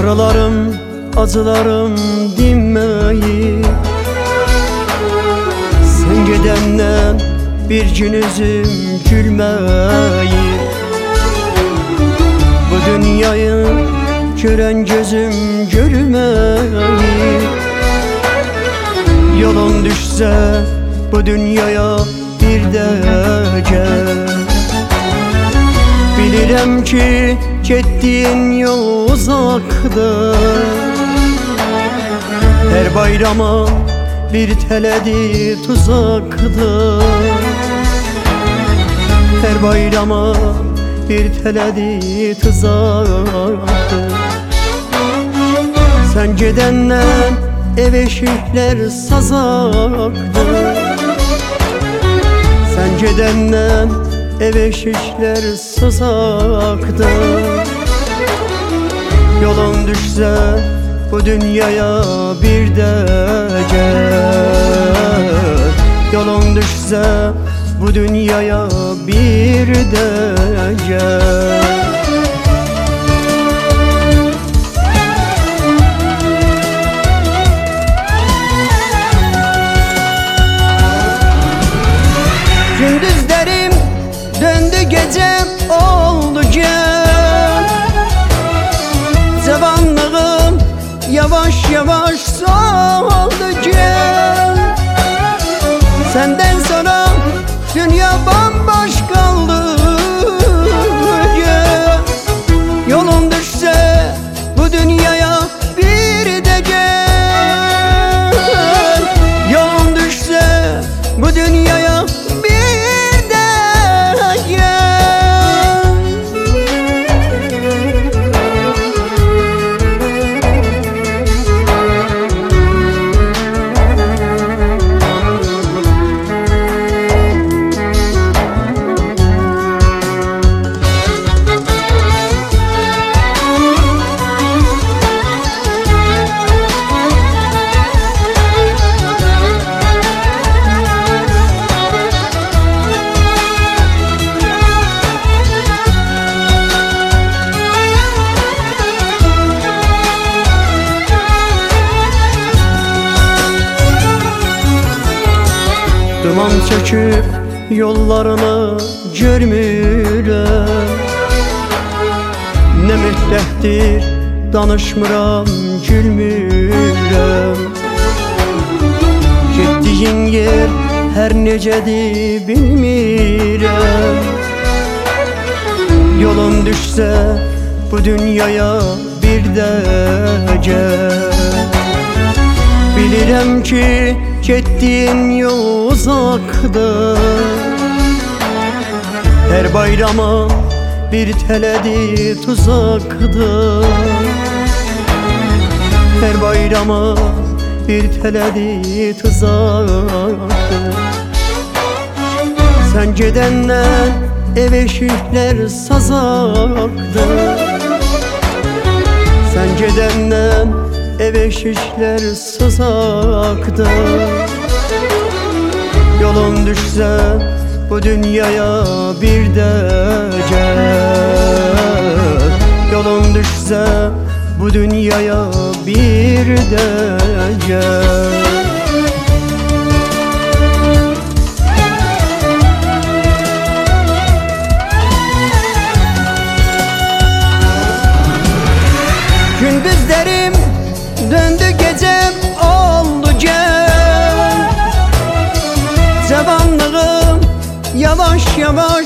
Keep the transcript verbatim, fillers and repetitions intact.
Ağrılarım, acılarım dinmeyi, sen gidenden bir gün üzüm gülmeyi. Bu dünyayı gören gözüm görmeyi. Yolun düşse bu dünyaya bir de gel. Bilirəm ki getdiyin yol uzaqdır, her bayrama bir tələdi tuzaqdır. Her bayrama bir tələdi tuzaqdır. Sen gedəndən ev eşiklər sazaqdır. Sen gedəndən ev eşiklər sazaqdır. Yolun düşse bu dünyaya bir de gel. Yolun düşse bu dünyaya bir de gel. Gündüzlerim döndü, gecem oldu gel. Zamanlığım yavaş yavaş soldu gel. Senden sonra dünya bambaşka kaldı gel. Yolun düşse bu dünyaya bir de gel. Yolun düşse bu dünyaya bir de gel. Duman çöküp yollarını görmürəm. Ne müddətdir danışmıram, gülmürəm. Getdiyin yer her necədir bilmirəm. Yolun düşse bu dünyaya bir de gel. Bilirəm ki getdiyin yol uzaqdır, her bayrama bir tələdi tuzaqdır. Her bayrama bir tələdi tuzaqdır. Sen gedəndən ev eşiklər sazaqdır. Sen gedəndən ev eşiklər sazaqdır. Yolun düşse bu dünyaya bir de gel. Yolun düşse bu dünyaya bir de gel. Gündüzlerim döndü, gecem oldu gel. Zamanlığım yavaş yavaş